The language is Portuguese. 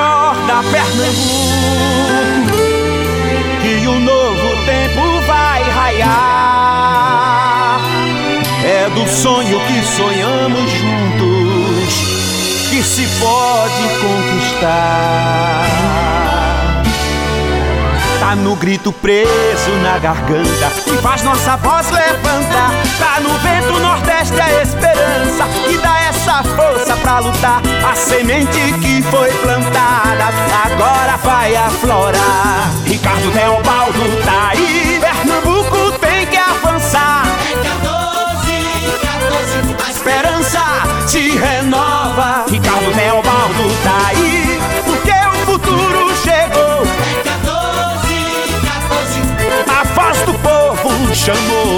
Acorda, Pernambuco, que o novo tempo vai raiar. É do sonho que sonhamos juntos que se pode conquistar. Tá no grito preso na garganta que faz nossa voz levantar. Tá no vento nordeste a esperança que dá essa força pra lutar. A semente que foi plantada agora vai aflorar. Ricardo Teobaldo tá aí, Pernambuco tem que avançar. A esperança se renova. Ricardo Teobaldo tá aí, porque o futuro chegou. A voz do povo chamou.